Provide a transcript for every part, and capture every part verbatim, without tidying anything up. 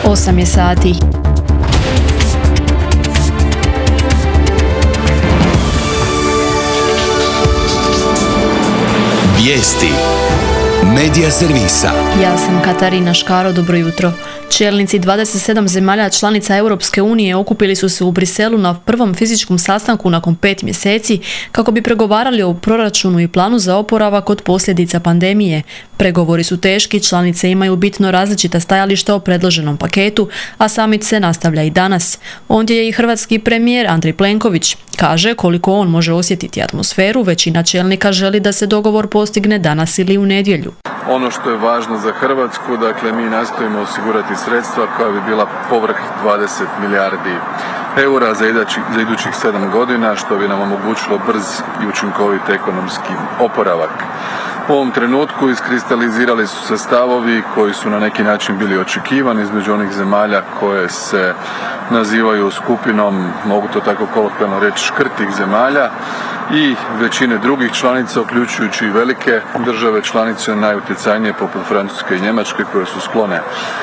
osam je sati. Vijesti Medija servisa. Ja sam Katarina Škaro, dobro jutro. Čelnici dvadeset sedam zemalja članica Europske unije okupili su se u Briselu na prvom fizičkom sastanku nakon pet mjeseci kako bi pregovarali o proračunu i planu za oporavak od posljedica pandemije. Pregovori su teški, članice imaju bitno različita stajališta o predloženom paketu, a summit se nastavlja i danas. Ondje je i hrvatski premijer Andrej Plenković. Kaže koliko on može osjetiti atmosferu, većina čelnika želi da se dogovor postigne danas ili u nedjelju. Ono što je važno za Hrvatsku, dakle mi nastojimo osigurati sredstva koja bi bila povrh dvadeset milijardi eura za idućih sedam godina, što bi nam omogućilo brz i učinkovit ekonomski oporavak. U ovom trenutku iskristalizirali su se stavovi koji su na neki način bili očekivani između onih zemalja koje se nazivaju skupinom, mogu to tako kolokvijalno reći, škrtih zemalja i većine drugih članica, uključujući i velike države članice najutjecajnije poput Francuske i Njemačke, koje su sklone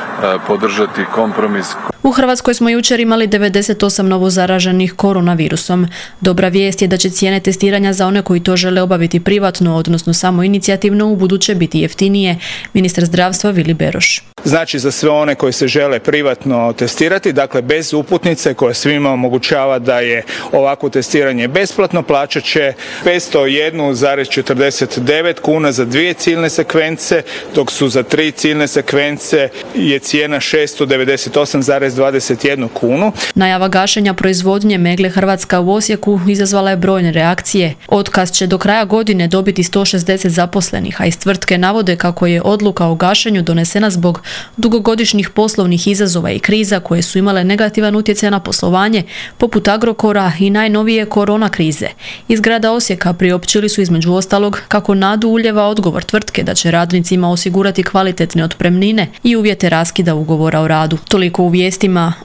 podržati kompromis. U Hrvatskoj smo jučer imali devedeset osam novozaraženih koronavirusom. Dobra vijest je da će cijene testiranja za one koji to žele obaviti privatno, odnosno samoinicijativno, u buduće biti jeftinije. Ministar zdravstva Vili Beroš. Znači za sve one koji se žele privatno testirati, dakle bez uputnice koja svima omogućava da je ovako testiranje besplatno, plaćat će petsto jedan zarez četrdeset devet kuna za dvije ciljne sekvence, dok su za tri ciljne sekvence je cijena šesto devedeset osam zarez dvadeset jedna kunu. Najava gašenja proizvodnje Megle Hrvatska u Osijeku izazvala je brojne reakcije. Otkaz će do kraja godine dobiti sto šezdeset zaposlenih, a iz tvrtke navode kako je odluka o gašenju donesena zbog dugogodišnjih poslovnih izazova i kriza koje su imale negativan utjecaj na poslovanje, poput Agrokora i najnovije korona krize. Iz grada Osijeka priopćili su između ostalog kako nadu ulijeva odgovor tvrtke da će radnicima osigurati kvalitetne otpremnine i uvjete raskida ugovora o radu. Toliko u vijestima,